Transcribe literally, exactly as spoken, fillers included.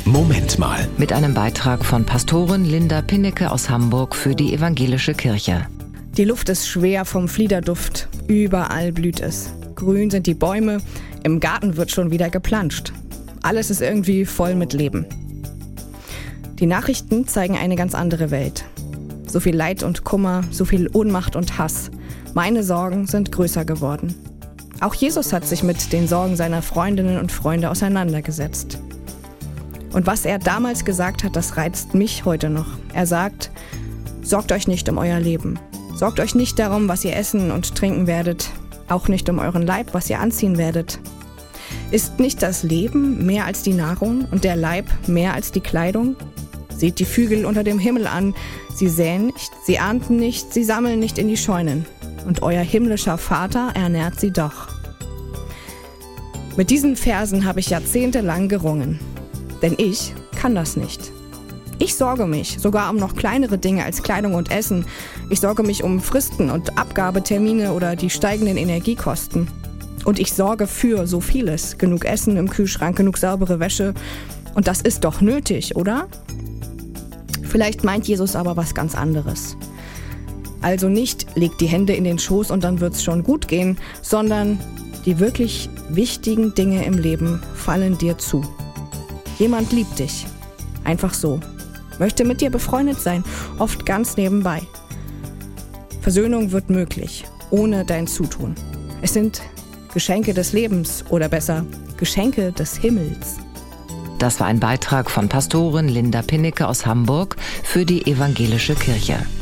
Moment mal. Mit einem Beitrag von Pastorin Linda Pinnecke aus Hamburg für die Evangelische Kirche. Die Luft ist schwer vom Fliederduft. Überall blüht es. Grün sind die Bäume. Im Garten wird schon wieder geplanscht. Alles ist irgendwie voll mit Leben. Die Nachrichten zeigen eine ganz andere Welt. So viel Leid und Kummer, so viel Ohnmacht und Hass. Meine Sorgen sind größer geworden. Auch Jesus hat sich mit den Sorgen seiner Freundinnen und Freunde auseinandergesetzt. Und was er damals gesagt hat, das reizt mich heute noch. Er sagt, sorgt euch nicht um euer Leben. Sorgt euch nicht darum, was ihr essen und trinken werdet. Auch nicht um euren Leib, was ihr anziehen werdet. Ist nicht das Leben mehr als die Nahrung und der Leib mehr als die Kleidung? Seht die Vögel unter dem Himmel an. Sie säen nicht, sie ernten nicht, sie sammeln nicht in die Scheunen. Und euer himmlischer Vater ernährt sie doch. Mit diesen Versen habe ich jahrzehntelang gerungen. Denn ich kann das nicht. Ich sorge mich sogar um noch kleinere Dinge als Kleidung und Essen. Ich sorge mich um Fristen und Abgabetermine oder die steigenden Energiekosten. Und ich sorge für so vieles. Genug Essen im Kühlschrank, genug saubere Wäsche. Und das ist doch nötig, oder? Vielleicht meint Jesus aber was ganz anderes. Also nicht, leg die Hände in den Schoß und dann wird's schon gut gehen, sondern die wirklich wichtigen Dinge im Leben fallen dir zu. Jemand liebt dich. Einfach so. Möchte mit dir befreundet sein, oft ganz nebenbei. Versöhnung wird möglich, ohne dein Zutun. Es sind Geschenke des Lebens oder besser, Geschenke des Himmels. Das war ein Beitrag von Pastorin Linda Pinnecke aus Hamburg für die Evangelische Kirche.